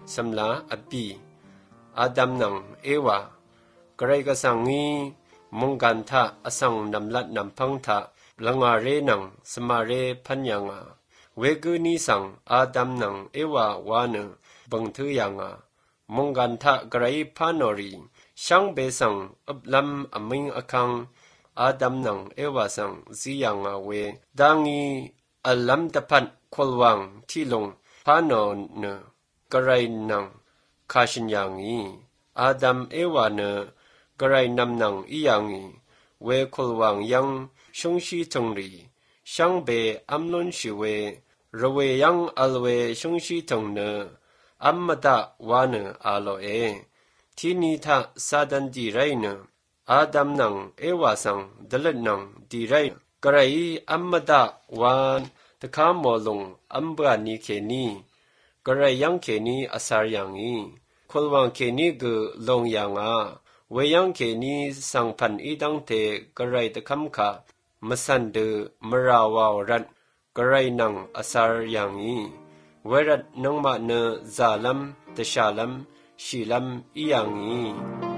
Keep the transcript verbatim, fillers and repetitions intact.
สำลาอปีอาดัมนังเอวากระไรก็สังงีมงกันทะอสังนำลัดนำพังทะลังอาเรนังสมาเรพันยังาเวกุนีสังอาดัมนังเอวาวานบังทือยังามงกันทะกระไรพานอรีช่างเบสังอับลำอมิงอคังอาดัมนังเอวาสังซียังอาเวดังีอัลลัมตะพันควลวังที่ลงพานอนเนกระไรนังคาชินยังอีอาดัมเอวาเนกระไรนำนังอียังอีเวควลวังยังชงชีทงรีช่างเบอัมลนชิเวระเวยังอัลเวชงชีทงเนอัมมดาวานอาโลเอที่นี้ถ้าซาดันดีไรเนอาดัมนังเอวาสังดลนังดีไรกระไรอัมมดาวานตะคามอลงอัมบานีเคนีกระไรยังเคนีอาสารยังอีคนวังเคนีกลงยังอาเวยังเคนีสังพันอีดังเตกระไรตะคำขามสันเดมราวาวรันกระไรนังอาสารยังอีเวรัดนังมาเนซาลัมตะชาลัมชีลัมอียังอี